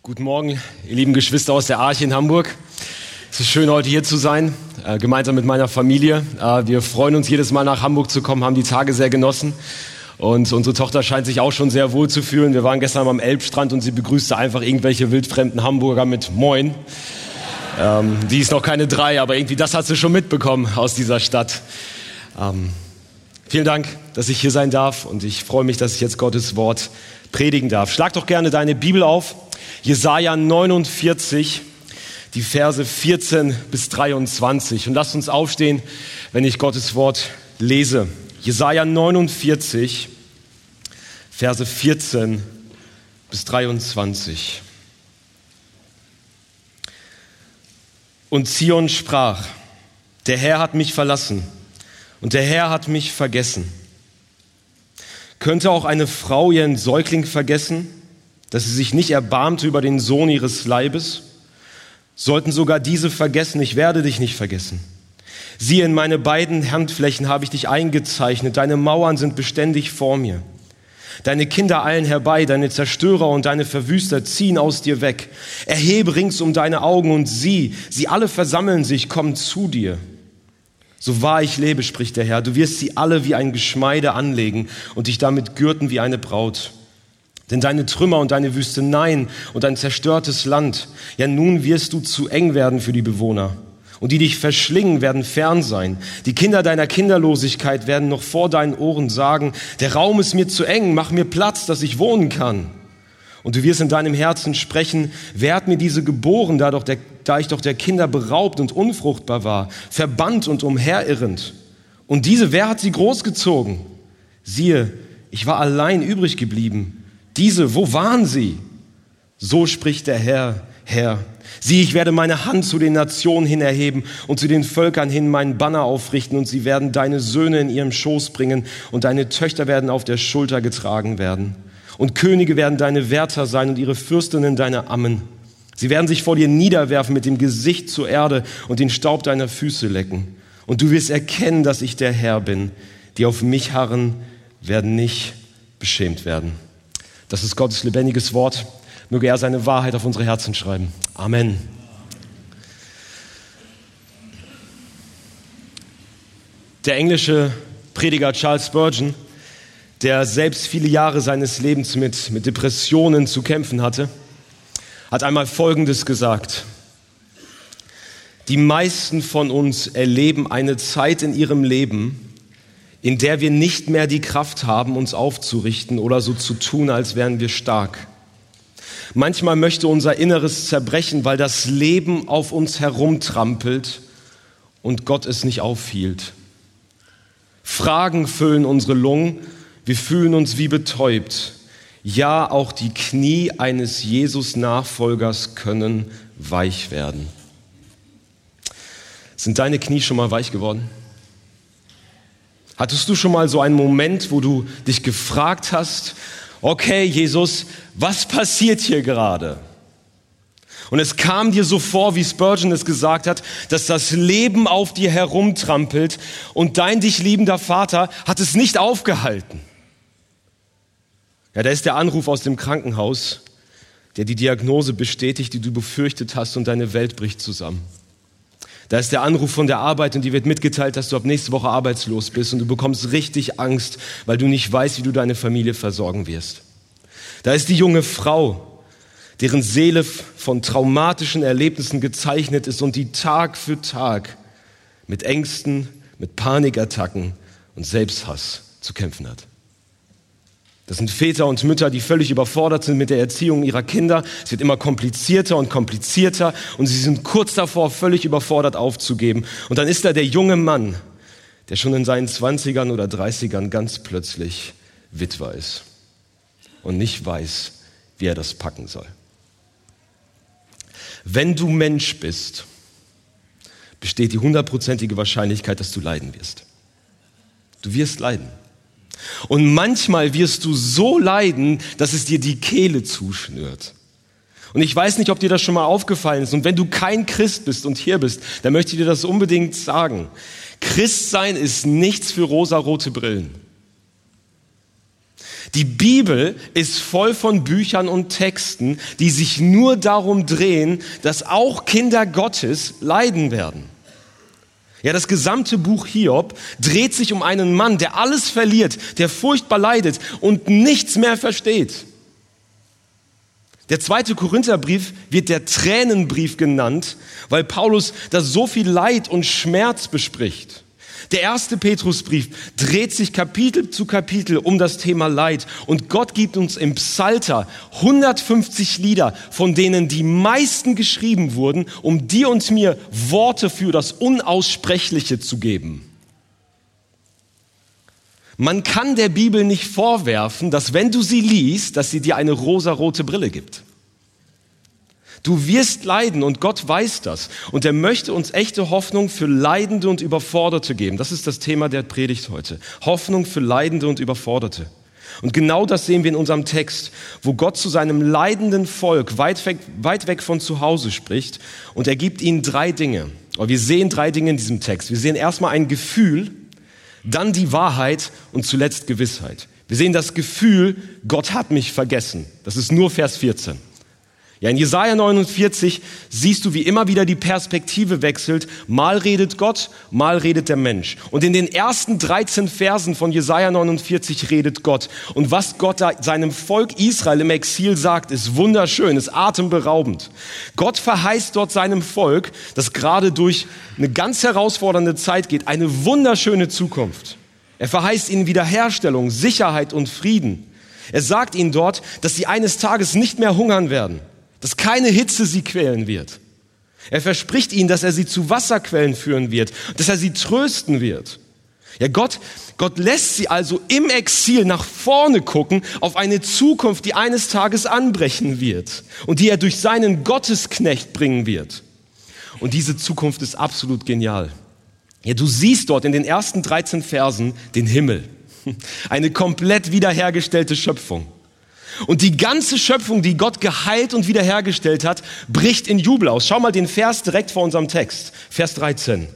Guten Morgen, ihr lieben Geschwister aus der Arche in Hamburg. Es ist schön, heute hier zu sein, gemeinsam mit meiner Familie. Wir freuen uns, jedes Mal nach Hamburg zu kommen, haben die Tage sehr genossen. Und unsere Tochter scheint sich auch schon sehr wohl zu fühlen. Wir waren gestern am Elbstrand und sie begrüßte einfach irgendwelche wildfremden Hamburger mit Moin. Die ist noch keine 3, aber irgendwie das hat sie schon mitbekommen aus dieser Stadt. Vielen Dank, dass ich hier sein darf und ich freue mich, dass ich jetzt Gottes Wort predigen darf. Schlag doch gerne deine Bibel auf. Jesaja 49, die Verse 14 bis 23. Und lasst uns aufstehen, wenn ich Gottes Wort lese. Jesaja 49, Verse 14 bis 23. Und Zion sprach: Der Herr hat mich verlassen und der Herr hat mich vergessen. Könnte auch eine Frau ihren Säugling vergessen, dass sie sich nicht erbarmte über den Sohn ihres Leibes? Sollten sogar diese vergessen, ich werde dich nicht vergessen. Siehe, in meine beiden Handflächen habe ich dich eingezeichnet, deine Mauern sind beständig vor mir. Deine Kinder eilen herbei, deine Zerstörer und deine Verwüster ziehen aus dir weg. Erhebe rings um deine Augen und sieh, sie alle versammeln sich, kommen zu dir. So wahr ich lebe, spricht der Herr, du wirst sie alle wie ein Geschmeide anlegen und dich damit gürten wie eine Braut. Denn deine Trümmer und deine Wüsteneien und dein zerstörtes Land, ja nun wirst du zu eng werden für die Bewohner. Und die dich verschlingen, werden fern sein. Die Kinder deiner Kinderlosigkeit werden noch vor deinen Ohren sagen: Der Raum ist mir zu eng, mach mir Platz, dass ich wohnen kann. Und du wirst in deinem Herzen sprechen: Wer hat mir diese geboren, da ich doch der Kinder beraubt und unfruchtbar war, verbannt und umherirrend? Und diese, wer hat sie großgezogen? Siehe, ich war allein übrig geblieben. Diese, wo waren sie? So spricht der Herr. Sieh, ich werde meine Hand zu den Nationen hin erheben und zu den Völkern hin meinen Banner aufrichten, und sie werden deine Söhne in ihrem Schoß bringen und deine Töchter werden auf der Schulter getragen werden. Und Könige werden deine Wärter sein und ihre Fürstinnen deine Ammen. Sie werden sich vor dir niederwerfen mit dem Gesicht zur Erde und den Staub deiner Füße lecken. Und du wirst erkennen, dass ich der Herr bin. Die auf mich harren, werden nicht beschämt werden. Das ist Gottes lebendiges Wort. Möge er seine Wahrheit auf unsere Herzen schreiben. Amen. Der englische Prediger Charles Spurgeon, der selbst viele Jahre seines Lebens mit Depressionen zu kämpfen hatte, hat einmal Folgendes gesagt: Die meisten von uns erleben eine Zeit in ihrem Leben, in der wir nicht mehr die Kraft haben, uns aufzurichten oder so zu tun, als wären wir stark. Manchmal möchte unser Inneres zerbrechen, weil das Leben auf uns herumtrampelt und Gott es nicht aufhielt. Fragen füllen unsere Lungen, wir fühlen uns wie betäubt. Ja, auch die Knie eines Jesus-Nachfolgers können weich werden. Sind deine Knie schon mal weich geworden? Hattest du schon mal so einen Moment, wo du dich gefragt hast: Okay, Jesus, was passiert hier gerade? Und es kam dir so vor, wie Spurgeon es gesagt hat, dass das Leben auf dir herumtrampelt und dein dich liebender Vater hat es nicht aufgehalten. Ja, da ist der Anruf aus dem Krankenhaus, der die Diagnose bestätigt, die du befürchtet hast, und deine Welt bricht zusammen. Da ist der Anruf von der Arbeit und die wird mitgeteilt, dass du ab nächste Woche arbeitslos bist und du bekommst richtig Angst, weil du nicht weißt, wie du deine Familie versorgen wirst. Da ist die junge Frau, deren Seele von traumatischen Erlebnissen gezeichnet ist und die Tag für Tag mit Ängsten, mit Panikattacken und Selbsthass zu kämpfen hat. Das sind Väter und Mütter, die völlig überfordert sind mit der Erziehung ihrer Kinder. Es wird immer komplizierter und komplizierter und sie sind kurz davor, völlig überfordert aufzugeben. Und dann ist da der junge Mann, der schon in seinen 20ern oder 30ern ganz plötzlich Witwer ist und nicht weiß, wie er das packen soll. Wenn du Mensch bist, besteht die 100%ige Wahrscheinlichkeit, dass du leiden wirst. Du wirst leiden. Und manchmal wirst du so leiden, dass es dir die Kehle zuschnürt. Und ich weiß nicht, ob dir das schon mal aufgefallen ist. Und wenn du kein Christ bist und hier bist, dann möchte ich dir das unbedingt sagen. Christsein ist nichts für rosarote Brillen. Die Bibel ist voll von Büchern und Texten, die sich nur darum drehen, dass auch Kinder Gottes leiden werden. Ja, das gesamte Buch Hiob dreht sich um einen Mann, der alles verliert, der furchtbar leidet und nichts mehr versteht. Der 2. Korintherbrief wird der Tränenbrief genannt, weil Paulus da so viel Leid und Schmerz bespricht. Der 1. Petrusbrief dreht sich Kapitel zu Kapitel um das Thema Leid. Und Gott gibt uns im Psalter 150 Lieder, von denen die meisten geschrieben wurden, um dir und mir Worte für das Unaussprechliche zu geben. Man kann der Bibel nicht vorwerfen, dass wenn du sie liest, dass sie dir eine rosarote Brille gibt. Du wirst leiden und Gott weiß das. Und er möchte uns echte Hoffnung für Leidende und Überforderte geben. Das ist das Thema der Predigt heute. Hoffnung für Leidende und Überforderte. Und genau das sehen wir in unserem Text, wo Gott zu seinem leidenden Volk weit weg von zu Hause spricht. Und er gibt ihnen 3 Dinge. Aber wir sehen 3 Dinge in diesem Text. Wir sehen erstmal ein Gefühl, dann die Wahrheit und zuletzt Gewissheit. Wir sehen das Gefühl, Gott hat mich vergessen. Das ist nur Vers 14. Ja, in Jesaja 49 siehst du, wie immer wieder die Perspektive wechselt. Mal redet Gott, mal redet der Mensch. Und in den ersten 13 Versen von Jesaja 49 redet Gott. Und was Gott da seinem Volk Israel im Exil sagt, ist wunderschön, ist atemberaubend. Gott verheißt dort seinem Volk, das gerade durch eine ganz herausfordernde Zeit geht, eine wunderschöne Zukunft. Er verheißt ihnen Wiederherstellung, Sicherheit und Frieden. Er sagt ihnen dort, dass sie eines Tages nicht mehr hungern werden, dass keine Hitze sie quälen wird. Er verspricht ihnen, dass er sie zu Wasserquellen führen wird, dass er sie trösten wird. Ja, Gott lässt sie also im Exil nach vorne gucken auf eine Zukunft, die eines Tages anbrechen wird und die er durch seinen Gottesknecht bringen wird. Und diese Zukunft ist absolut genial. Ja, du siehst dort in den ersten 13 Versen den Himmel. Eine komplett wiederhergestellte Schöpfung. Und die ganze Schöpfung, die Gott geheilt und wiederhergestellt hat, bricht in Jubel aus. Schau mal den Vers direkt vor unserem Text. Vers 13.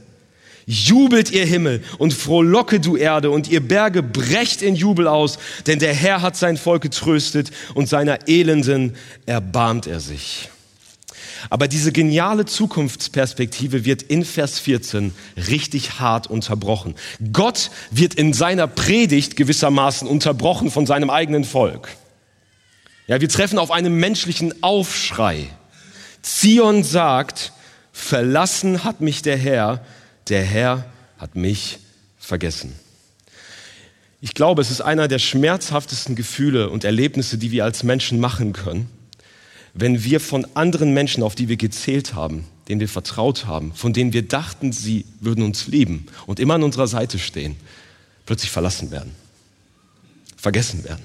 Jubelt ihr Himmel und frohlocke du Erde und ihr Berge, brecht in Jubel aus, denn der Herr hat sein Volk getröstet und seiner Elenden erbarmt er sich. Aber diese geniale Zukunftsperspektive wird in Vers 14 richtig hart unterbrochen. Gott wird in seiner Predigt gewissermaßen unterbrochen von seinem eigenen Volk. Ja, wir treffen auf einen menschlichen Aufschrei. Zion sagt, verlassen hat mich der Herr hat mich vergessen. Ich glaube, es ist einer der schmerzhaftesten Gefühle und Erlebnisse, die wir als Menschen machen können, wenn wir von anderen Menschen, auf die wir gezählt haben, denen wir vertraut haben, von denen wir dachten, sie würden uns lieben und immer an unserer Seite stehen, plötzlich verlassen werden, vergessen werden.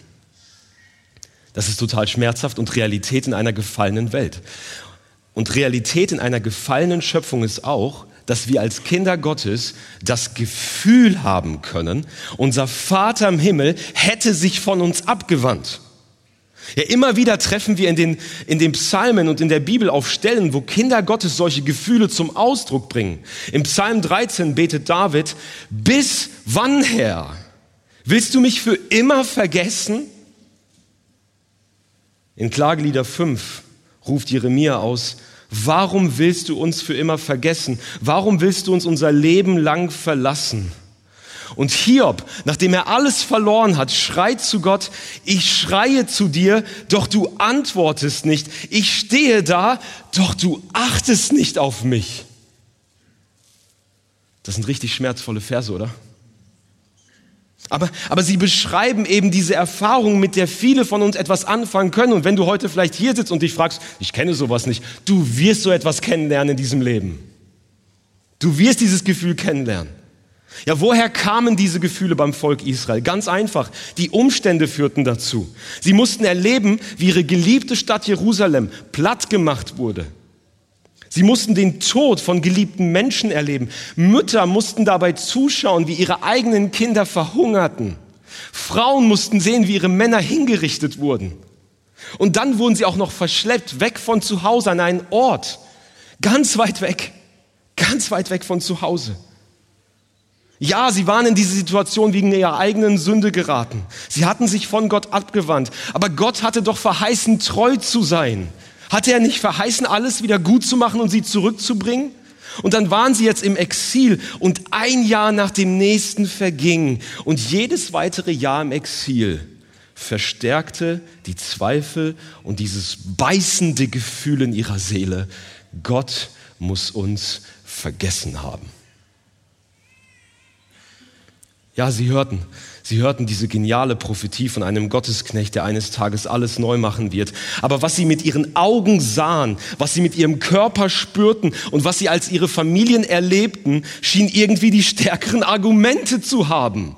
Das ist total schmerzhaft und Realität in einer gefallenen Welt. Und Realität in einer gefallenen Schöpfung ist auch, dass wir als Kinder Gottes das Gefühl haben können, unser Vater im Himmel hätte sich von uns abgewandt. Ja, immer wieder treffen wir in den Psalmen und in der Bibel auf Stellen, wo Kinder Gottes solche Gefühle zum Ausdruck bringen. Im Psalm 13 betet David, bis wann, Herr? Willst du mich für immer vergessen? In Klagelieder 5 ruft Jeremia aus, warum willst du uns für immer vergessen? Warum willst du uns unser Leben lang verlassen? Und Hiob, nachdem er alles verloren hat, schreit zu Gott, ich schreie zu dir, doch du antwortest nicht. Ich stehe da, doch du achtest nicht auf mich. Das sind richtig schmerzvolle Verse, oder? Aber sie beschreiben eben diese Erfahrung, mit der viele von uns etwas anfangen können. Und wenn du heute vielleicht hier sitzt und dich fragst, ich kenne sowas nicht, du wirst so etwas kennenlernen in diesem Leben. Du wirst dieses Gefühl kennenlernen. Ja, woher kamen diese Gefühle beim Volk Israel? Ganz einfach, die Umstände führten dazu. Sie mussten erleben, wie ihre geliebte Stadt Jerusalem platt gemacht wurde. Sie mussten den Tod von geliebten Menschen erleben. Mütter mussten dabei zuschauen, wie ihre eigenen Kinder verhungerten. Frauen mussten sehen, wie ihre Männer hingerichtet wurden. Und dann wurden sie auch noch verschleppt, weg von zu Hause an einen Ort. Ganz weit weg von zu Hause. Ja, sie waren in diese Situation wegen ihrer eigenen Sünde geraten. Sie hatten sich von Gott abgewandt. Aber Gott hatte doch verheißen, treu zu sein. Hatte er nicht verheißen, alles wieder gut zu machen und sie zurückzubringen? Und dann waren sie jetzt im Exil und ein Jahr nach dem nächsten verging. Und jedes weitere Jahr im Exil verstärkte die Zweifel und dieses beißende Gefühl in ihrer Seele. Gott muss uns vergessen haben. Ja, sie hörten diese geniale Prophetie von einem Gottesknecht, der eines Tages alles neu machen wird. Aber was sie mit ihren Augen sahen, was sie mit ihrem Körper spürten und was sie als ihre Familien erlebten, schien irgendwie die stärkeren Argumente zu haben.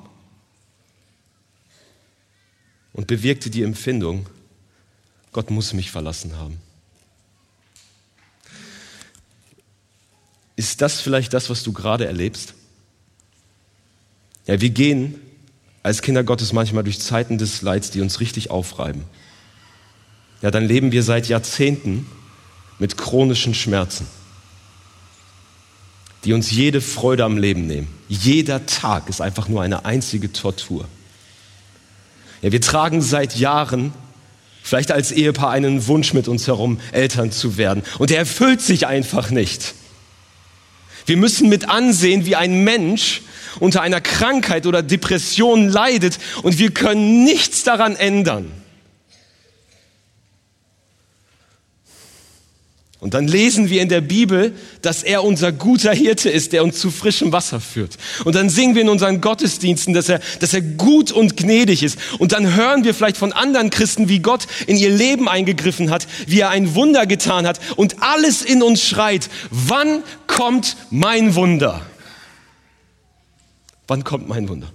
Und bewirkte die Empfindung, Gott muss mich verlassen haben. Ist das vielleicht das, was du gerade erlebst? Ja, wir gehen als Kinder Gottes manchmal durch Zeiten des Leids, die uns richtig aufreiben. Ja, dann leben wir seit Jahrzehnten mit chronischen Schmerzen, die uns jede Freude am Leben nehmen. Jeder Tag ist einfach nur eine einzige Tortur. Ja, wir tragen seit Jahren vielleicht als Ehepaar einen Wunsch mit uns herum, Eltern zu werden. Und der erfüllt sich einfach nicht. Wir müssen mit ansehen, wie ein Mensch unter einer Krankheit oder Depression leidet und wir können nichts daran ändern. Und dann lesen wir in der Bibel, dass er unser guter Hirte ist, der uns zu frischem Wasser führt. Und dann singen wir in unseren Gottesdiensten, dass er gut und gnädig ist. Und dann hören wir vielleicht von anderen Christen, wie Gott in ihr Leben eingegriffen hat, wie er ein Wunder getan hat. Und alles in uns schreit, wann kommt mein Wunder? Wann kommt mein Wunder?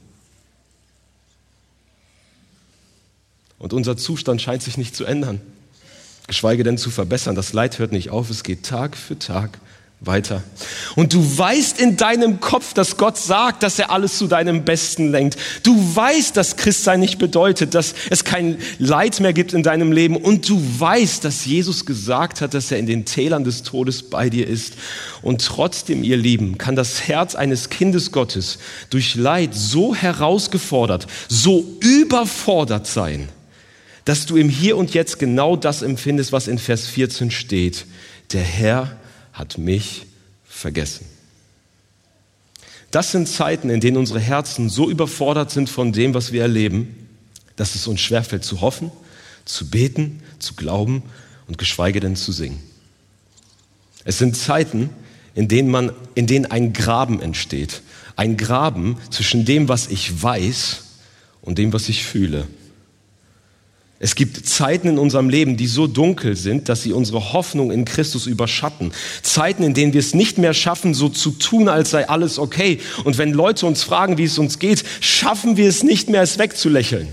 Und unser Zustand scheint sich nicht zu ändern, geschweige denn zu verbessern. Das Leid hört nicht auf, es geht Tag für Tag weiter. Und du weißt in deinem Kopf, dass Gott sagt, dass er alles zu deinem Besten lenkt. Du weißt, dass Christsein nicht bedeutet, dass es kein Leid mehr gibt in deinem Leben. Und du weißt, dass Jesus gesagt hat, dass er in den Tälern des Todes bei dir ist. Und trotzdem, ihr Lieben, kann das Herz eines Kindes Gottes durch Leid so herausgefordert, so überfordert sein, dass du im Hier und Jetzt genau das empfindest, was in Vers 14 steht. Der Herr hat mich vergessen. Das sind Zeiten, in denen unsere Herzen so überfordert sind von dem, was wir erleben, dass es uns schwerfällt zu hoffen, zu beten, zu glauben und geschweige denn zu singen. Es sind Zeiten, in denen ein Graben entsteht. Ein Graben zwischen dem, was ich weiß und dem, was ich fühle. Es gibt Zeiten in unserem Leben, die so dunkel sind, dass sie unsere Hoffnung in Christus überschatten. Zeiten, in denen wir es nicht mehr schaffen, so zu tun, als sei alles okay. Und wenn Leute uns fragen, wie es uns geht, schaffen wir es nicht mehr, es wegzulächeln.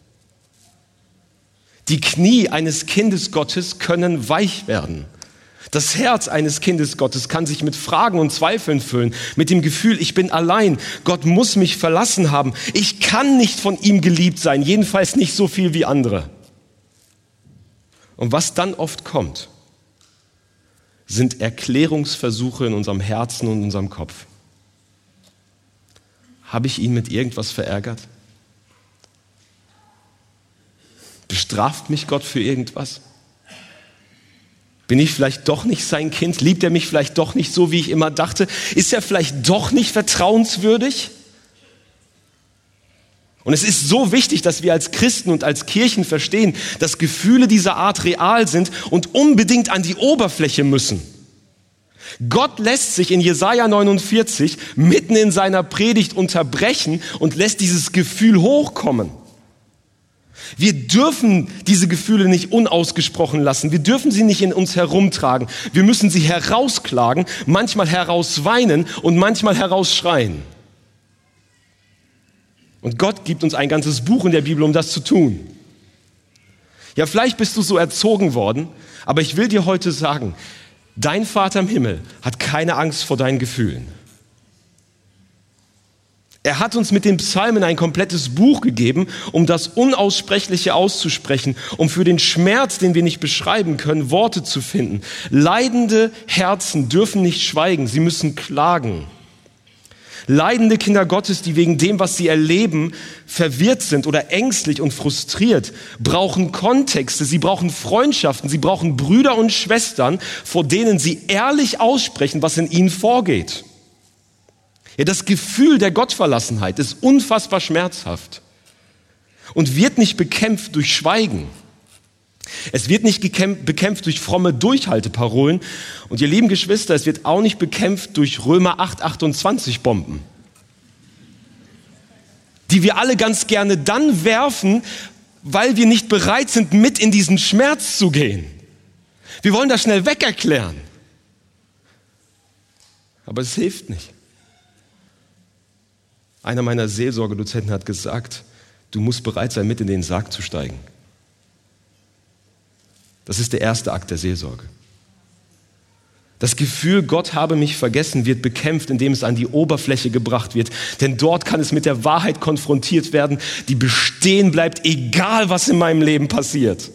Die Knie eines Kindes Gottes können weich werden. Das Herz eines Kindes Gottes kann sich mit Fragen und Zweifeln füllen, mit dem Gefühl, ich bin allein, Gott muss mich verlassen haben, ich kann nicht von ihm geliebt sein, jedenfalls nicht so viel wie andere. Und was dann oft kommt, sind Erklärungsversuche in unserem Herzen und in unserem Kopf. Habe ich ihn mit irgendwas verärgert? Bestraft mich Gott für irgendwas? Bin ich vielleicht doch nicht sein Kind? Liebt er mich vielleicht doch nicht so, wie ich immer dachte? Ist er vielleicht doch nicht vertrauenswürdig? Und es ist so wichtig, dass wir als Christen und als Kirchen verstehen, dass Gefühle dieser Art real sind und unbedingt an die Oberfläche müssen. Gott lässt sich in Jesaja 49 mitten in seiner Predigt unterbrechen und lässt dieses Gefühl hochkommen. Wir dürfen diese Gefühle nicht unausgesprochen lassen. Wir dürfen sie nicht in uns herumtragen. Wir müssen sie herausklagen, manchmal herausweinen und manchmal herausschreien. Und Gott gibt uns ein ganzes Buch in der Bibel, um das zu tun. Ja, vielleicht bist du so erzogen worden, aber ich will dir heute sagen, dein Vater im Himmel hat keine Angst vor deinen Gefühlen. Er hat uns mit den Psalmen ein komplettes Buch gegeben, um das Unaussprechliche auszusprechen, um für den Schmerz, den wir nicht beschreiben können, Worte zu finden. Leidende Herzen dürfen nicht schweigen, sie müssen klagen. Leidende Kinder Gottes, die wegen dem, was sie erleben, verwirrt sind oder ängstlich und frustriert, brauchen Kontexte, sie brauchen Freundschaften, sie brauchen Brüder und Schwestern, vor denen sie ehrlich aussprechen, was in ihnen vorgeht. Ja, das Gefühl der Gottverlassenheit ist unfassbar schmerzhaft und wird nicht bekämpft durch Schweigen. Es wird nicht bekämpft durch fromme Durchhalteparolen. Und ihr lieben Geschwister, es wird auch nicht bekämpft durch Römer 8,28 Bomben, die wir alle ganz gerne dann werfen, weil wir nicht bereit sind, mit in diesen Schmerz zu gehen. Wir wollen das schnell wegerklären. Aber es hilft nicht. Einer meiner Seelsorgedozenten hat gesagt, du musst bereit sein, mit in den Sarg zu steigen. Das ist der erste Akt der Seelsorge. Das Gefühl, Gott habe mich vergessen, wird bekämpft, indem es an die Oberfläche gebracht wird. Denn dort kann es mit der Wahrheit konfrontiert werden, die bestehen bleibt, egal was in meinem Leben passiert.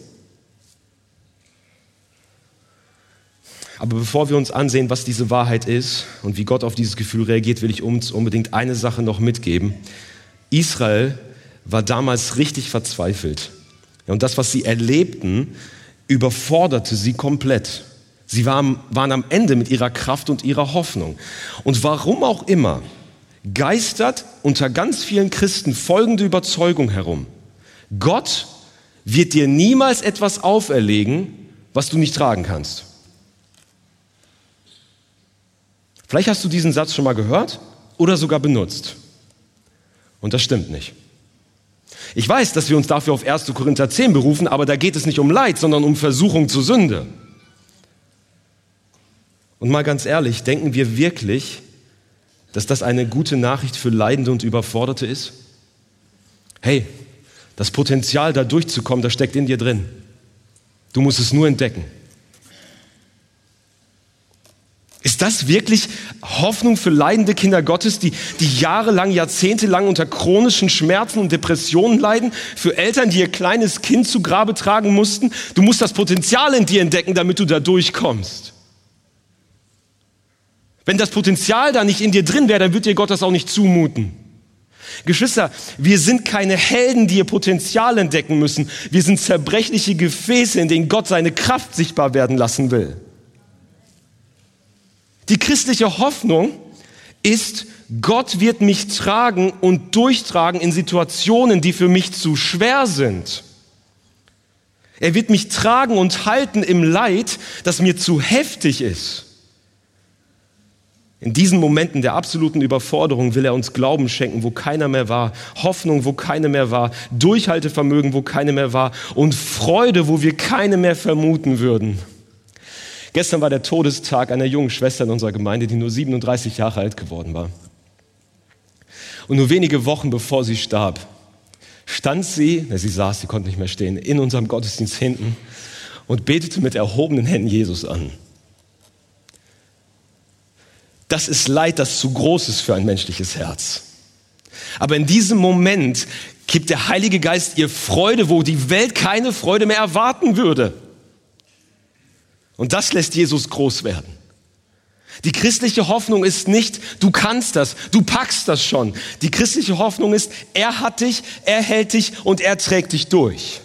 Aber bevor wir uns ansehen, was diese Wahrheit ist und wie Gott auf dieses Gefühl reagiert, will ich uns unbedingt eine Sache noch mitgeben. Israel war damals richtig verzweifelt. Und das, was sie erlebten, überforderte sie komplett. Sie waren am Ende mit ihrer Kraft und ihrer Hoffnung. Und warum auch immer, geistert unter ganz vielen Christen folgende Überzeugung herum. Gott wird dir niemals etwas auferlegen, was du nicht tragen kannst. Vielleicht hast du diesen Satz schon mal gehört oder sogar benutzt. Und das stimmt nicht. Ich weiß, dass wir uns dafür auf 1. Korinther 10 berufen, aber da geht es nicht um Leid, sondern um Versuchung zur Sünde. Und mal ganz ehrlich, denken wir wirklich, dass das eine gute Nachricht für Leidende und Überforderte ist? Hey, das Potenzial, da durchzukommen, das steckt in dir drin. Du musst es nur entdecken. Ist das wirklich Hoffnung für leidende Kinder Gottes, die jahrelang, jahrzehntelang unter chronischen Schmerzen und Depressionen leiden? Für Eltern, die ihr kleines Kind zu Grabe tragen mussten? Du musst das Potenzial in dir entdecken, damit du da durchkommst. Wenn das Potenzial da nicht in dir drin wäre, dann wird dir Gott das auch nicht zumuten. Geschwister, wir sind keine Helden, die ihr Potenzial entdecken müssen. Wir sind zerbrechliche Gefäße, in denen Gott seine Kraft sichtbar werden lassen will. Die christliche Hoffnung ist, Gott wird mich tragen und durchtragen in Situationen, die für mich zu schwer sind. Er wird mich tragen und halten im Leid, das mir zu heftig ist. In diesen Momenten der absoluten Überforderung will er uns Glauben schenken, wo keiner mehr war, Hoffnung, wo keine mehr war, Durchhaltevermögen, wo keine mehr war und Freude, wo wir keine mehr vermuten würden. Gestern war der Todestag einer jungen Schwester in unserer Gemeinde, die nur 37 Jahre alt geworden war. Und nur wenige Wochen bevor sie starb, stand sie saß, sie konnte nicht mehr stehen, in unserem Gottesdienst hinten und betete mit erhobenen Händen Jesus an. Das ist Leid, das zu groß ist für ein menschliches Herz. Aber in diesem Moment gibt der Heilige Geist ihr Freude, wo die Welt keine Freude mehr erwarten würde. Und das lässt Jesus groß werden. Die christliche Hoffnung ist nicht, du kannst das, du packst das schon. Die christliche Hoffnung ist, er hat dich, er hält dich und er trägt dich durch.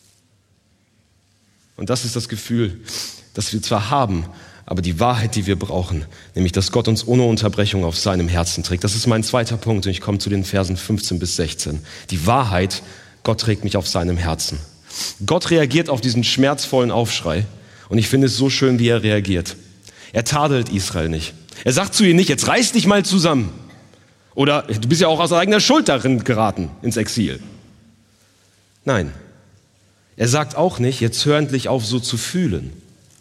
Und das ist das Gefühl, das wir zwar haben, aber die Wahrheit, die wir brauchen, nämlich, dass Gott uns ohne Unterbrechung auf seinem Herzen trägt. Das ist mein zweiter Punkt und ich komme zu den Versen 15 bis 16. Die Wahrheit, Gott trägt mich auf seinem Herzen. Gott reagiert auf diesen schmerzvollen Aufschrei. Und ich finde es so schön, wie er reagiert. Er tadelt Israel nicht. Er sagt zu ihr nicht, jetzt reiß dich mal zusammen. Oder du bist ja auch aus eigener Schuld darin geraten, ins Exil. Nein. Er sagt auch nicht, jetzt hör endlich auf, so zu fühlen.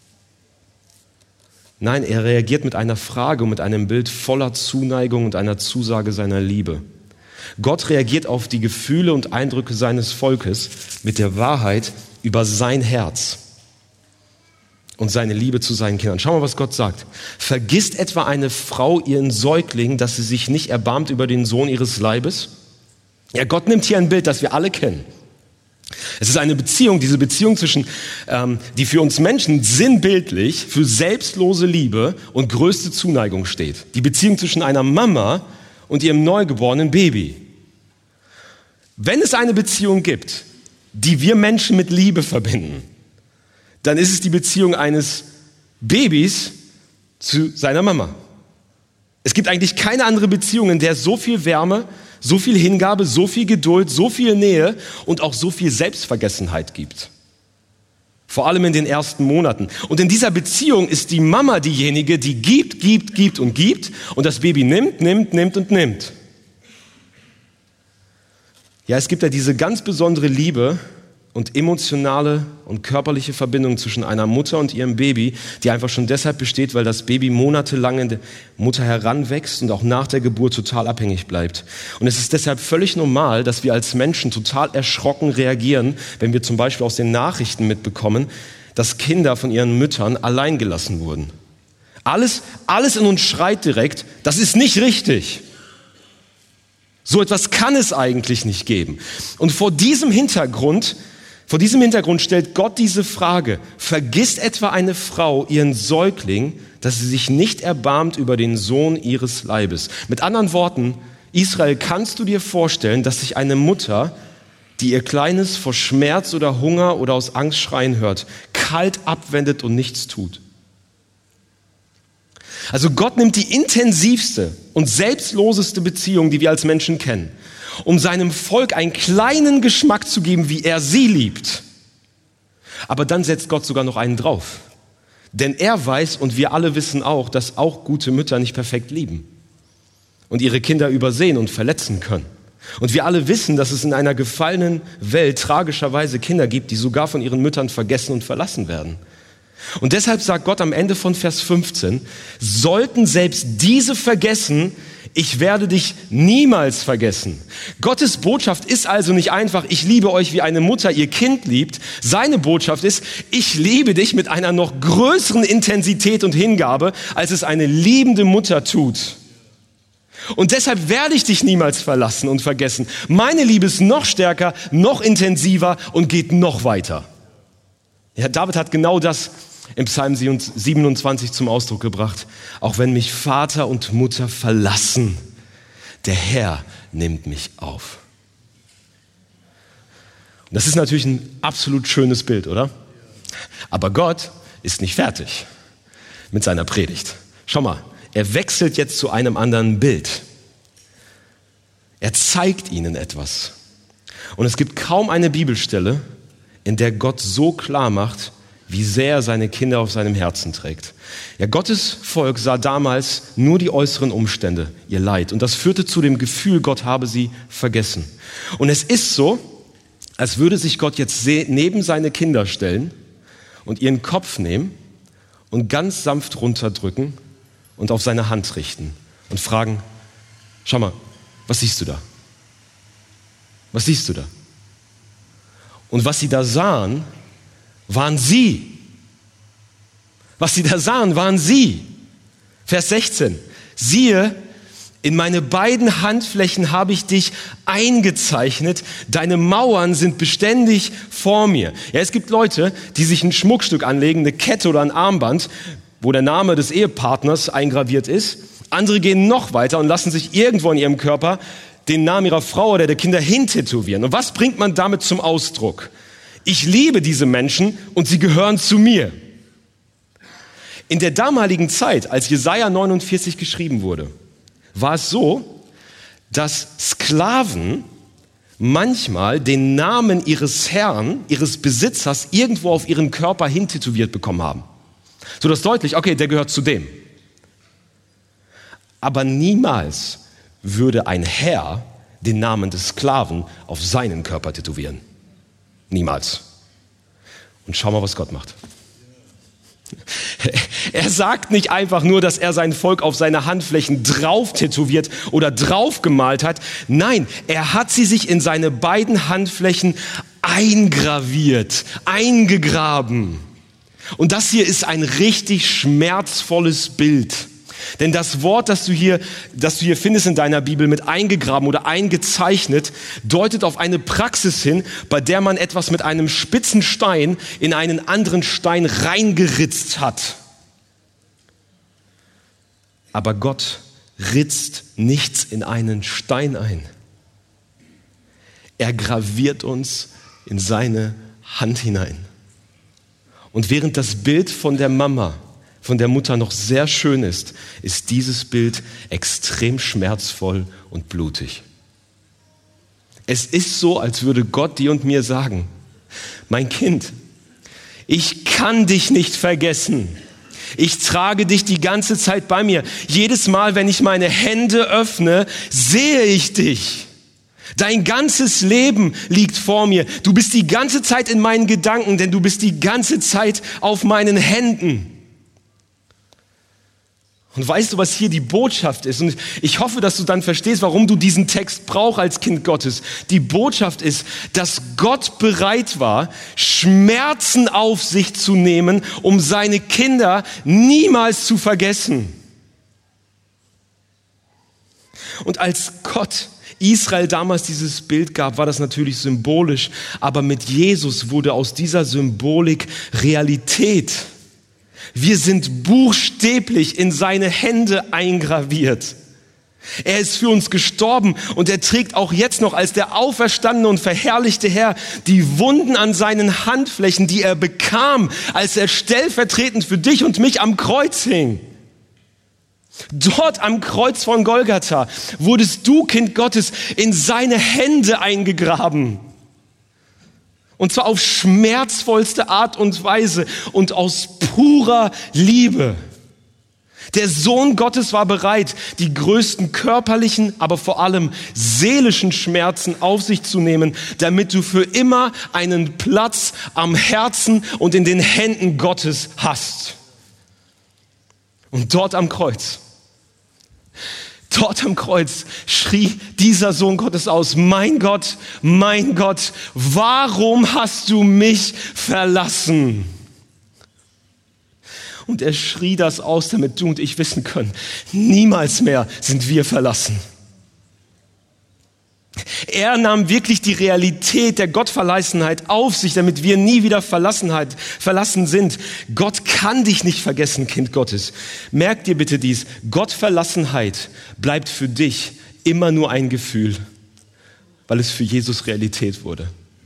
Nein, er reagiert mit einer Frage und mit einem Bild voller Zuneigung und einer Zusage seiner Liebe. Gott reagiert auf die Gefühle und Eindrücke seines Volkes mit der Wahrheit über sein Herz und seine Liebe zu seinen Kindern. Schau mal, was Gott sagt. Vergisst etwa eine Frau ihren Säugling, dass sie sich nicht erbarmt über den Sohn ihres Leibes? Ja, Gott nimmt hier ein Bild, das wir alle kennen. Es ist eine Beziehung, diese Beziehung zwischen, die für uns Menschen sinnbildlich für selbstlose Liebe und größte Zuneigung steht. Die Beziehung zwischen einer Mama und ihrem neugeborenen Baby. Wenn es eine Beziehung gibt, die wir Menschen mit Liebe verbinden, dann ist es die Beziehung eines Babys zu seiner Mama. Es gibt eigentlich keine andere Beziehung, in der so viel Wärme, so viel Hingabe, so viel Geduld, so viel Nähe und auch so viel Selbstvergessenheit gibt. Vor allem in den ersten Monaten. Und in dieser Beziehung ist die Mama diejenige, die gibt und das Baby nimmt und nimmt. Ja, es gibt ja diese ganz besondere Liebe und emotionale und körperliche Verbindung zwischen einer Mutter und ihrem Baby, die einfach schon deshalb besteht, weil das Baby monatelang in der Mutter heranwächst und auch nach der Geburt total abhängig bleibt. Und es ist deshalb völlig normal, dass wir als Menschen total erschrocken reagieren, wenn wir zum Beispiel aus den Nachrichten mitbekommen, dass Kinder von ihren Müttern allein gelassen wurden. Alles in uns schreit direkt, das ist nicht richtig. So etwas kann es eigentlich nicht geben. Und vor diesem Hintergrund stellt Gott diese Frage: Vergisst etwa eine Frau ihren Säugling, dass sie sich nicht erbarmt über den Sohn ihres Leibes? Mit anderen Worten, Israel, kannst du dir vorstellen, dass sich eine Mutter, die ihr Kleines vor Schmerz oder Hunger oder aus Angst schreien hört, kalt abwendet und nichts tut? Also Gott nimmt die intensivste und selbstloseste Beziehung, die wir als Menschen kennen, um seinem Volk einen kleinen Geschmack zu geben, wie er sie liebt. Aber dann setzt Gott sogar noch einen drauf. Denn er weiß, und wir alle wissen auch, dass auch gute Mütter nicht perfekt lieben und ihre Kinder übersehen und verletzen können. Und wir alle wissen, dass es in einer gefallenen Welt tragischerweise Kinder gibt, die sogar von ihren Müttern vergessen und verlassen werden. Und deshalb sagt Gott am Ende von Vers 15, sollten selbst diese vergessen, ich werde dich niemals vergessen. Gottes Botschaft ist also nicht einfach, ich liebe euch wie eine Mutter ihr Kind liebt. Seine Botschaft ist, ich liebe dich mit einer noch größeren Intensität und Hingabe, als es eine liebende Mutter tut. Und deshalb werde ich dich niemals verlassen und vergessen. Meine Liebe ist noch stärker, noch intensiver und geht noch weiter. Ja, David hat genau das im Psalm 27 zum Ausdruck gebracht. Auch wenn mich Vater und Mutter verlassen, der Herr nimmt mich auf. Und das ist natürlich ein absolut schönes Bild, oder? Aber Gott ist nicht fertig mit seiner Predigt. Schau mal, er wechselt jetzt zu einem anderen Bild. Er zeigt ihnen etwas. Und es gibt kaum eine Bibelstelle, in der Gott so klar macht, wie sehr er seine Kinder auf seinem Herzen trägt. Ja, Gottes Volk sah damals nur die äußeren Umstände, ihr Leid. Und das führte zu dem Gefühl, Gott habe sie vergessen. Und es ist so, als würde sich Gott jetzt neben seine Kinder stellen und ihren Kopf nehmen und ganz sanft runterdrücken und auf seine Hand richten und fragen, schau mal, was siehst du da? Was siehst du da? Und was sie da sahen, waren sie. Was sie da sahen, waren sie. Vers 16. Siehe, in meine beiden Handflächen habe ich dich eingezeichnet. Deine Mauern sind beständig vor mir. Ja, es gibt Leute, die sich ein Schmuckstück anlegen, eine Kette oder ein Armband, wo der Name des Ehepartners eingraviert ist. Andere gehen noch weiter und lassen sich irgendwo in ihrem Körper den Namen ihrer Frau oder der Kinder hintätowieren. Und was bringt man damit zum Ausdruck? Ich liebe diese Menschen und sie gehören zu mir. In der damaligen Zeit, als Jesaja 49 geschrieben wurde, war es so, dass Sklaven manchmal den Namen ihres Herrn, ihres Besitzers irgendwo auf ihren Körper hintätowiert bekommen haben. So dass deutlich, okay, der gehört zu dem. Aber niemals würde ein Herr den Namen des Sklaven auf seinen Körper tätowieren. Niemals. Und schau mal, was Gott macht. Er sagt nicht einfach nur, dass er sein Volk auf seine Handflächen drauf tätowiert oder drauf gemalt hat. Nein, er hat sie sich in seine beiden Handflächen eingraviert, eingegraben. Und das hier ist ein richtig schmerzvolles Bild. Denn das Wort, das du hier findest in deiner Bibel mit eingegraben oder eingezeichnet, deutet auf eine Praxis hin, bei der man etwas mit einem spitzen Stein in einen anderen Stein reingeritzt hat. Aber Gott ritzt nichts in einen Stein ein. Er graviert uns in seine Hand hinein. Und während das Bild von der Mama, von der Mutter noch sehr schön ist, ist dieses Bild extrem schmerzvoll und blutig. Es ist so, als würde Gott dir und mir sagen, mein Kind, ich kann dich nicht vergessen. Ich trage dich die ganze Zeit bei mir. Jedes Mal, wenn ich meine Hände öffne, sehe ich dich. Dein ganzes Leben liegt vor mir. Du bist die ganze Zeit in meinen Gedanken, denn du bist die ganze Zeit auf meinen Händen. Und weißt du, was hier die Botschaft ist? Und ich hoffe, dass du dann verstehst, warum du diesen Text brauchst als Kind Gottes. Die Botschaft ist, dass Gott bereit war, Schmerzen auf sich zu nehmen, um seine Kinder niemals zu vergessen. Und als Gott Israel damals dieses Bild gab, war das natürlich symbolisch, aber mit Jesus wurde aus dieser Symbolik Realität. Wir sind buchstäblich in seine Hände eingraviert. Er ist für uns gestorben und er trägt auch jetzt noch als der auferstandene und verherrlichte Herr die Wunden an seinen Handflächen, die er bekam, als er stellvertretend für dich und mich am Kreuz hing. Dort am Kreuz von Golgatha wurdest du, Kind Gottes, in seine Hände eingegraben. Und zwar auf schmerzvollste Art und Weise und aus purer Liebe. Der Sohn Gottes war bereit, die größten körperlichen, aber vor allem seelischen Schmerzen auf sich zu nehmen, damit du für immer einen Platz am Herzen und in den Händen Gottes hast. Und dort am Kreuz schrie dieser Sohn Gottes aus, mein Gott, warum hast du mich verlassen? Und er schrie das aus, damit du und ich wissen können, niemals mehr sind wir verlassen. Er nahm wirklich die Realität der Gottverlassenheit auf sich, damit wir nie wieder verlassen sind. Gott kann dich nicht vergessen, Kind Gottes. Merk dir bitte dies, Gottverlassenheit bleibt für dich immer nur ein Gefühl, weil es für Jesus Realität wurde.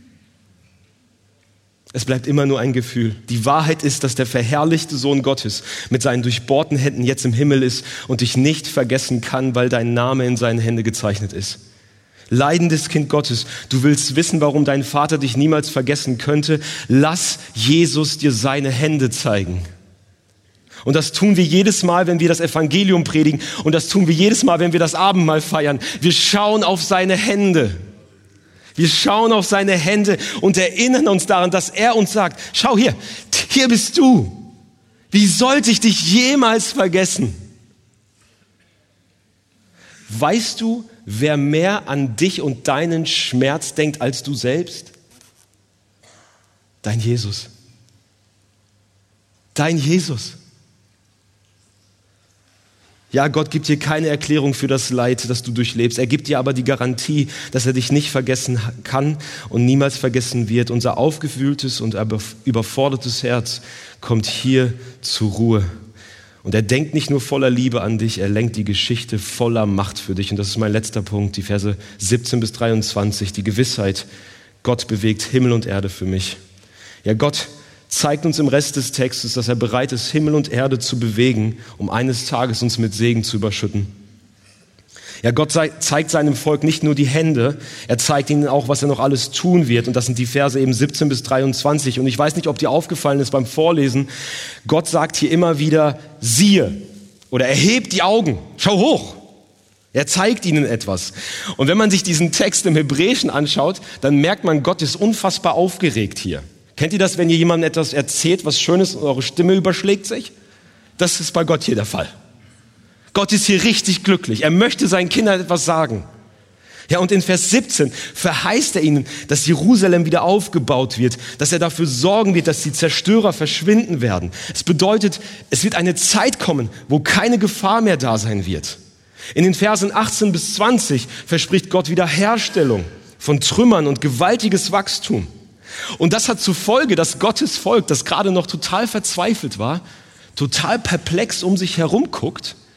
Es bleibt immer nur ein Gefühl. Die Wahrheit ist, dass der verherrlichte Sohn Gottes mit seinen durchbohrten Händen jetzt im Himmel ist und dich nicht vergessen kann, weil dein Name in seinen Händen gezeichnet ist. Leidendes Kind Gottes, du willst wissen, warum dein Vater dich niemals vergessen könnte? Lass Jesus dir seine Hände zeigen. Und das tun wir jedes Mal, wenn wir das Evangelium predigen. Und das tun wir jedes Mal, wenn wir das Abendmahl feiern. Wir schauen auf seine Hände. Wir schauen auf seine Hände und erinnern uns daran, dass er uns sagt, schau hier bist du. Wie sollte ich dich jemals vergessen? Weißt du, wer mehr an dich und deinen Schmerz denkt als du selbst? Dein Jesus. Dein Jesus. Ja, Gott gibt dir keine Erklärung für das Leid, das du durchlebst. Er gibt dir aber die Garantie, dass er dich nicht vergessen kann und niemals vergessen wird. Unser aufgewühltes und überfordertes Herz kommt hier zur Ruhe. Und er denkt nicht nur voller Liebe an dich, er lenkt die Geschichte voller Macht für dich. Und das ist mein letzter Punkt, die Verse 17 bis 23, die Gewissheit, Gott bewegt Himmel und Erde für mich. Ja, Gott zeigt uns im Rest des Textes, dass er bereit ist, Himmel und Erde zu bewegen, um eines Tages uns mit Segen zu überschütten. Ja, Gott zeigt seinem Volk nicht nur die Hände, er zeigt ihnen auch, was er noch alles tun wird. Und das sind die Verse eben 17 bis 23. Und ich weiß nicht, ob dir aufgefallen ist beim Vorlesen, Gott sagt hier immer wieder, siehe, oder erhebt die Augen, schau hoch. Er zeigt ihnen etwas. Und wenn man sich diesen Text im Hebräischen anschaut, dann merkt man, Gott ist unfassbar aufgeregt hier. Kennt ihr das, wenn ihr jemandem etwas erzählt, was Schönes und eure Stimme überschlägt sich? Das ist bei Gott hier der Fall. Gott ist hier richtig glücklich. Er möchte seinen Kindern etwas sagen. Ja, und in Vers 17 verheißt er ihnen, dass Jerusalem wieder aufgebaut wird, dass er dafür sorgen wird, dass die Zerstörer verschwinden werden. Es bedeutet, es wird eine Zeit kommen, wo keine Gefahr mehr da sein wird. In den Versen 18 bis 20 verspricht Gott Wiederherstellung von Trümmern und gewaltiges Wachstum. Und das hat zur Folge, dass Gottes Volk, das gerade noch total verzweifelt war, total perplex um sich herum guckt,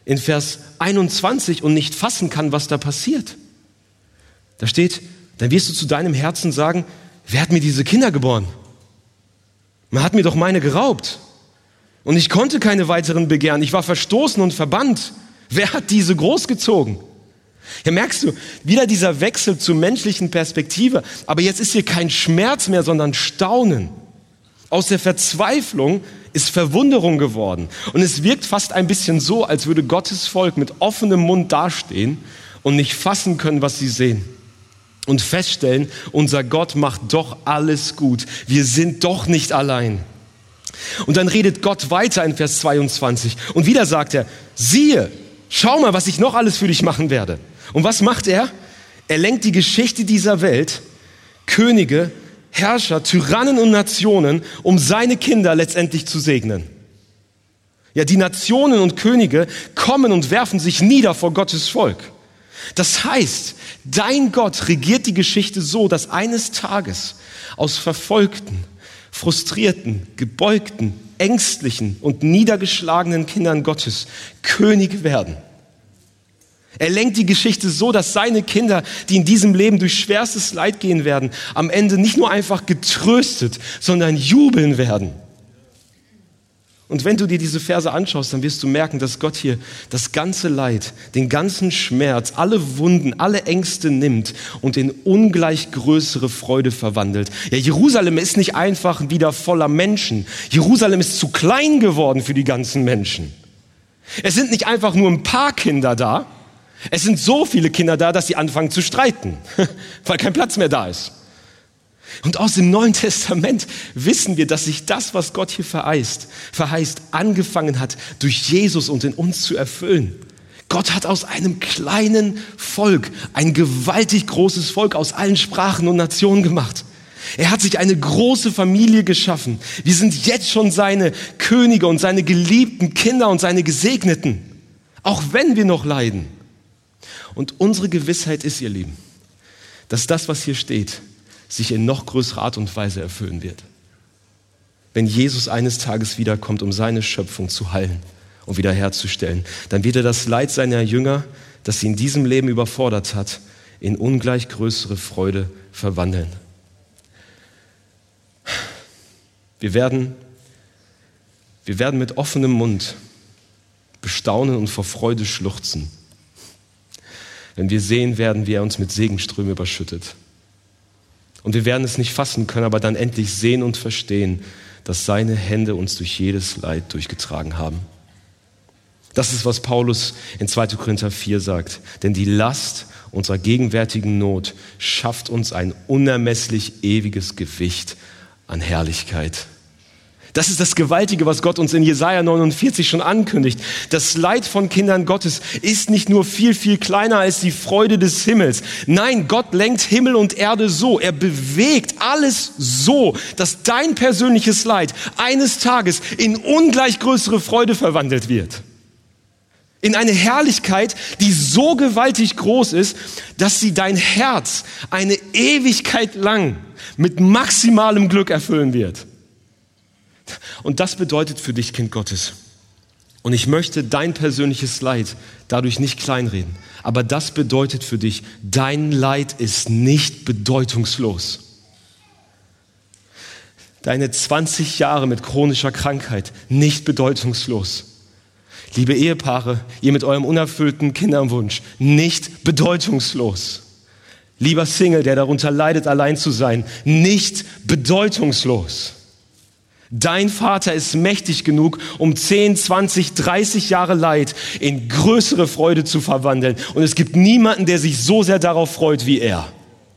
in Vers 21 und nicht fassen kann, was da passiert. Da steht, dann wirst du zu deinem Herzen sagen, wer hat mir diese Kinder geboren? Man hat mir doch meine geraubt. Und ich konnte keine weiteren begehren. Ich war verstoßen und verbannt. Wer hat diese großgezogen? Ja, merkst du, wieder dieser Wechsel zur menschlichen Perspektive. Aber jetzt ist hier kein Schmerz mehr, sondern Staunen. Aus der Verzweiflung ist Verwunderung geworden. Und es wirkt fast ein bisschen so, als würde Gottes Volk mit offenem Mund dastehen und nicht fassen können, was sie sehen. Und feststellen, unser Gott macht doch alles gut. Wir sind doch nicht allein. Und dann redet Gott weiter in Vers 22. Und wieder sagt er, siehe, schau mal, was ich noch alles für dich machen werde. Und was macht er? Er lenkt die Geschichte dieser Welt, Könige, Herrscher, Tyrannen und Nationen, um seine Kinder letztendlich zu segnen. Ja, die Nationen und Könige kommen und werfen sich nieder vor Gottes Volk. Das heißt, dein Gott regiert die Geschichte so, dass eines Tages aus verfolgten, frustrierten, gebeugten, ängstlichen und niedergeschlagenen Kindern Gottes Könige werden. Er lenkt die Geschichte so, dass seine Kinder, die in diesem Leben durch schwerstes Leid gehen werden, am Ende nicht nur einfach getröstet, sondern jubeln werden. Und wenn du dir diese Verse anschaust, dann wirst du merken, dass Gott hier das ganze Leid, den ganzen Schmerz, alle Wunden, alle Ängste nimmt und in ungleich größere Freude verwandelt. Ja, Jerusalem ist nicht einfach wieder voller Menschen. Jerusalem ist zu klein geworden für die ganzen Menschen. Es sind nicht einfach nur ein paar Kinder da. Es sind so viele Kinder da, dass sie anfangen zu streiten, weil kein Platz mehr da ist. Und aus dem Neuen Testament wissen wir, dass sich das, was Gott hier verheißt, angefangen hat, durch Jesus und in uns zu erfüllen. Gott hat aus einem kleinen Volk ein gewaltig großes Volk aus allen Sprachen und Nationen gemacht. Er hat sich eine große Familie geschaffen. Wir sind jetzt schon seine Könige und seine geliebten Kinder und seine Gesegneten, auch wenn wir noch leiden. Und unsere Gewissheit ist, ihr Lieben, dass das, was hier steht, sich in noch größerer Art und Weise erfüllen wird. Wenn Jesus eines Tages wiederkommt, um seine Schöpfung zu heilen und wiederherzustellen, dann wird er das Leid seiner Jünger, das sie in diesem Leben überfordert hat, in ungleich größere Freude verwandeln. Wir werden mit offenem Mund bestaunen und vor Freude schluchzen, wenn wir sehen werden, wie er uns mit Segenströmen überschüttet. Und wir werden es nicht fassen können, aber dann endlich sehen und verstehen, dass seine Hände uns durch jedes Leid durchgetragen haben. Das ist, was Paulus in 2. Korinther 4 sagt. Denn die Last unserer gegenwärtigen Not schafft uns ein unermesslich ewiges Gewicht an Herrlichkeit. Das ist das Gewaltige, was Gott uns in Jesaja 49 schon ankündigt. Das Leid von Kindern Gottes ist nicht nur viel, viel kleiner als die Freude des Himmels. Nein, Gott lenkt Himmel und Erde so. Er bewegt alles so, dass dein persönliches Leid eines Tages in ungleich größere Freude verwandelt wird. In eine Herrlichkeit, die so gewaltig groß ist, dass sie dein Herz eine Ewigkeit lang mit maximalem Glück erfüllen wird. Und das bedeutet für dich, Kind Gottes. Und ich möchte dein persönliches Leid dadurch nicht kleinreden. Aber das bedeutet für dich, dein Leid ist nicht bedeutungslos. Deine 20 Jahre mit chronischer Krankheit, nicht bedeutungslos. Liebe Ehepaare, ihr mit eurem unerfüllten Kinderwunsch, nicht bedeutungslos. Lieber Single, der darunter leidet, allein zu sein, nicht bedeutungslos. Dein Vater ist mächtig genug, um 10, 20, 30 Jahre Leid in größere Freude zu verwandeln. Und es gibt niemanden, der sich so sehr darauf freut wie er.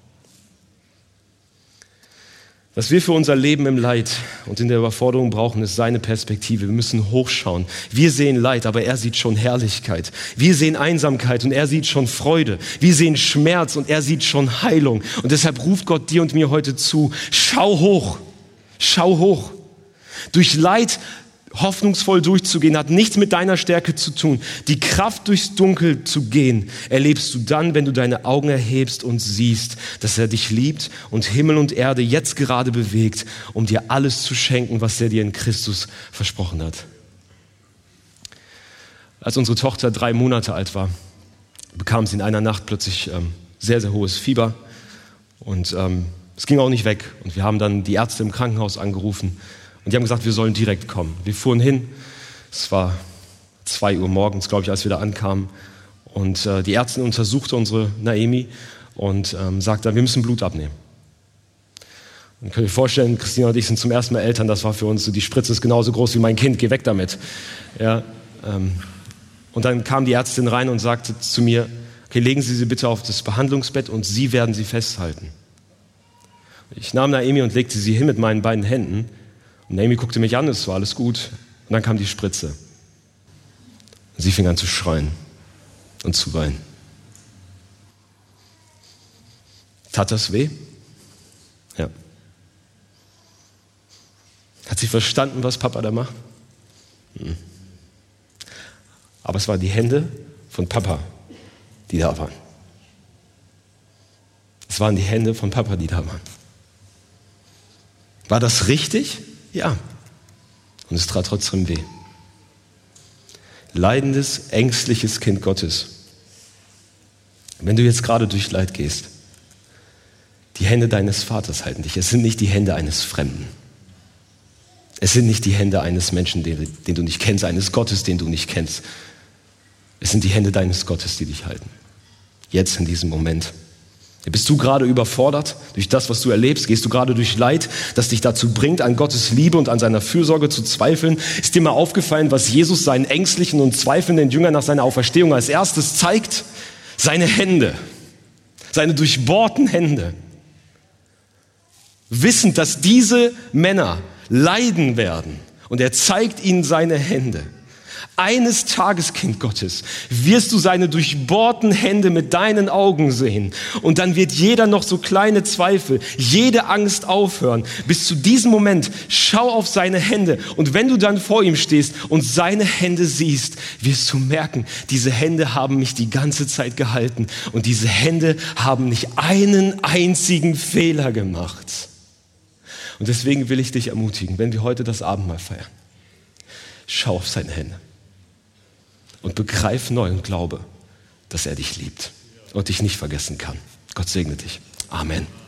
Was wir für unser Leben im Leid und in der Überforderung brauchen, ist seine Perspektive. Wir müssen hochschauen. Wir sehen Leid, aber er sieht schon Herrlichkeit. Wir sehen Einsamkeit und er sieht schon Freude. Wir sehen Schmerz und er sieht schon Heilung. Und deshalb ruft Gott dir und mir heute zu, schau hoch, schau hoch. Durch Leid hoffnungsvoll durchzugehen, hat nichts mit deiner Stärke zu tun. Die Kraft, durchs Dunkel zu gehen, erlebst du dann, wenn du deine Augen erhebst und siehst, dass er dich liebt und Himmel und Erde jetzt gerade bewegt, um dir alles zu schenken, was er dir in Christus versprochen hat. Als unsere Tochter 3 Monate alt war, bekam sie in einer Nacht plötzlich sehr, sehr hohes Fieber. Und es ging auch nicht weg. Und wir haben dann die Ärzte im Krankenhaus angerufen. Und die haben gesagt, wir sollen direkt kommen. Wir fuhren hin. Es war 2 Uhr morgens, glaube ich, als wir da ankamen. Und die Ärztin untersuchte unsere Naemi und sagte, wir müssen Blut abnehmen. Und könnt ihr euch vorstellen, Christina und ich sind zum ersten Mal Eltern. Das war für uns so, die Spritze ist genauso groß wie mein Kind, geh weg damit. Ja, und dann kam die Ärztin rein und sagte zu mir, okay, legen Sie sie bitte auf das Behandlungsbett und Sie werden sie festhalten. Ich nahm Naemi und legte sie hin mit meinen beiden Händen. Und Naemi guckte mich an, es war alles gut. Und dann kam die Spritze. Und sie fing an zu schreien und zu weinen. Tat das weh? Ja. Hat sie verstanden, was Papa da macht? Aber es waren die Hände von Papa, die da waren. Es waren die Hände von Papa, die da waren. War das richtig? Ja. Und es tat trotzdem weh. Leidendes, ängstliches Kind Gottes. Wenn du jetzt gerade durch Leid gehst, die Hände deines Vaters halten dich. Es sind nicht die Hände eines Fremden. Es sind nicht die Hände eines Menschen, den du nicht kennst, eines Gottes, den du nicht kennst. Es sind die Hände deines Gottes, die dich halten. Jetzt in diesem Moment. Bist du gerade überfordert durch das, was du erlebst? Gehst du gerade durch Leid, das dich dazu bringt, an Gottes Liebe und an seiner Fürsorge zu zweifeln? Ist dir mal aufgefallen, was Jesus seinen ängstlichen und zweifelnden Jüngern nach seiner Auferstehung als erstes zeigt? Seine Hände, seine durchbohrten Hände. Wissend, dass diese Männer leiden werden. Und er zeigt ihnen seine Hände. Eines Tages, Kind Gottes, wirst du seine durchbohrten Hände mit deinen Augen sehen. Und dann wird jeder noch so kleine Zweifel, jede Angst aufhören. Bis zu diesem Moment, schau auf seine Hände. Und wenn du dann vor ihm stehst und seine Hände siehst, wirst du merken, diese Hände haben mich die ganze Zeit gehalten. Und diese Hände haben nicht einen einzigen Fehler gemacht. Und deswegen will ich dich ermutigen, wenn wir heute das Abendmahl feiern, schau auf seine Hände. Und begreif neu und glaube, dass er dich liebt und dich nicht vergessen kann. Gott segne dich. Amen.